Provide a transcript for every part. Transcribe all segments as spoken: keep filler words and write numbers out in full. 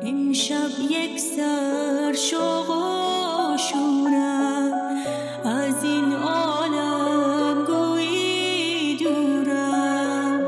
امشب یک سر شوق و شورم، از این عالم گویی دورم.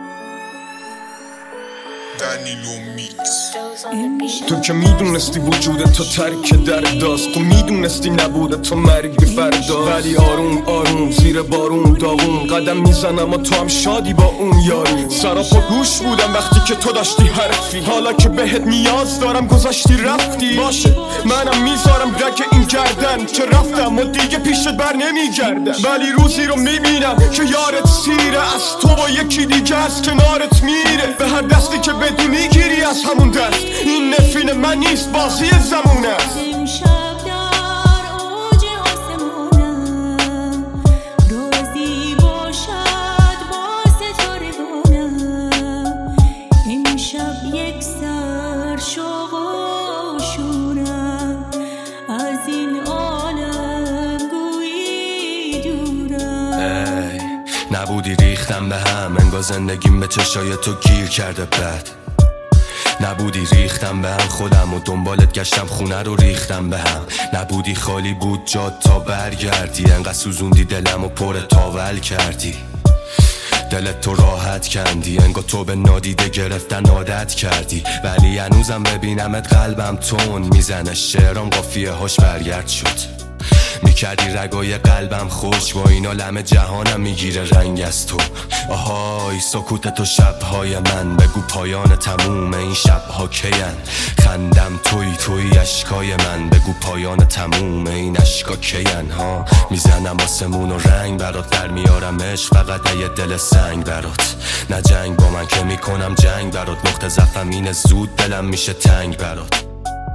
دنیلو میکس. تو که میدونستی وجود تو ترک در داست، تو میدونستی نبوده تو مرگ فردا، ولی آروم آروم زیر بارون داغون قدم میزنم و تو هم شادی با اون یارو. سراپا گوش بودم وقتی که تو داشتی حرفی، حالا که بهت نیاز دارم گذاشتی رفتی. باشه منم میذارم رگ این گردن که رفتم و دیگه پیشت بر نمیگردم، ولی روزی رو میبینم که یارت سیره، از تو با یکی دیگه از کنارت میره. به هر دستی که بدی میگیری از همون دست، این نفرین من نیست بازی زمونه است. امشب در اوج آسمانم، روزی باشد با ستارگانم. امشب یک سر شوق و شورم، از این عالم گویی دورم. ای نبودی ریختم به هم، انگار زندگیم به چشای تو گیر کرده بد. نبودی ریختم به هم خودم و دنبالت گشتم، خونه رو ریختم به هم. نبودی خالی بود جاد تا برگردی، انقدر سوزوندی دلم و پر تاول کردی. دلت تو راحت کندی، انگار تو به نادیده گرفتن عادت کردی، ولی هنوزم ببینمت قلبم تون میزنه، شعرام قافیه هاش برگرد شد. میکردی رگای قلبم خوش، با اینا لمه جهانم میگیره رنگ از تو. آهای سکوت تو شبهای من، بگو پایان تموم این شبها کین. خندم توی توی اشکای من، بگو پایان تموم این اشکا کین. ها میزنم آسمون و رنگ برات، در میارم عشق فقط یه دل سنگ برات. نه جنگ با من که میکنم جنگ برات، نقطه ضعفم اینه زود دلم میشه تنگ برات.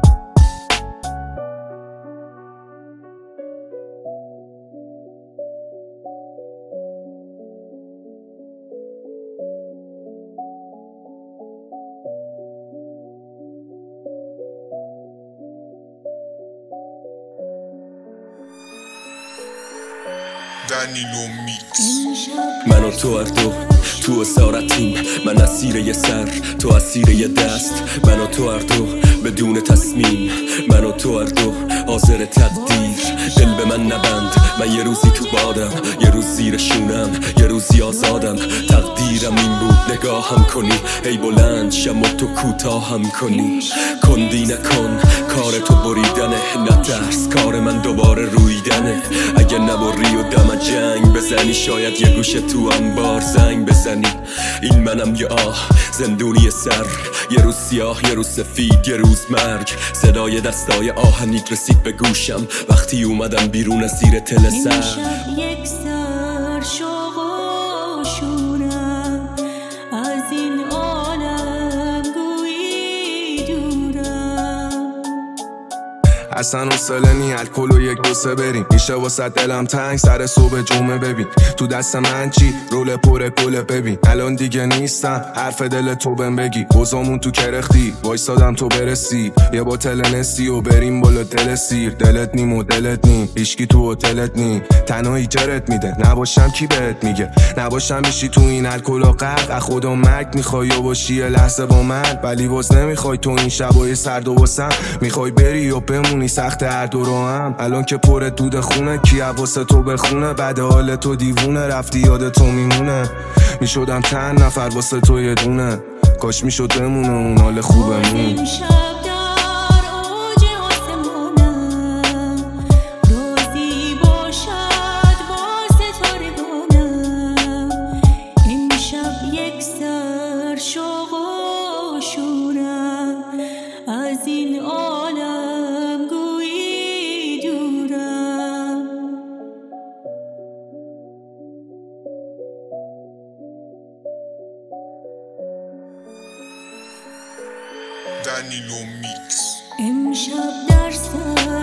دنیلو میکس. من و تو هر دو تو اسارتیم، من اسیر یه سر تو اسیر یه دست. من و تو هر دو بدون تصمیم، من و تو هر دو حاضر تقدیر. دل به من نبند، من یه روزی تو بادم، یه روز زیر شونم، یه روزی آزادم. تقدیرم این بود نگاهم کنی، هی بلند شم و تو کوتاهم کنی. کندی نکن کار تو بریدنه، نه ترس کار من دوباره رویدنه. اگه نبری و دم جنگ بزنی، شاید یه گوشه تو انبار زنگ بزنی. این منم یه آه زندونی سر، یه روز سیاه یه روز سفید یه روز مرگ. صدای دستای آهنیت رسید به گوشم وقتی اومدم بیرون از زیر تل سر. امشب یک سر شوق و شورم، از این عالم گویی دورم. اصلا حوصله نی الکل و یک دو سه بریم، میشه واسه دلم تنگ سر صبح جمعه. ببین تو دست من چی رول پر گله، ببین الان دیگه نیستم حرف دل تو بهم بگی. بازامون تو کرختی وایسادم تو برسی، یه باتل نستی و بریم بالا دل سیر. دلت نیم و دلت نیم، هیچکی تو هتلت نیم، تنهایی جرت میده. نباشم کی بهت میگه نباشم، میشی تو این الکل و غرق از خدا مرگ. میخوای و باشی یه لحظه با من، ولی باز نمیخوای تو این شبای سرد و واسم. میخوای بری و بمونی سخت هر دو رو هم، الان که پر دود خونه کی واسه تو بخونه. بعد حال تو دیوونه رفتی یاد تو میمونه، میشدم چند نفر واسه تو یه دونه. کاش میشد بمونه اون حال خوبمون. از این عالم گویی دورم. دنیلو میکس. امشب در سر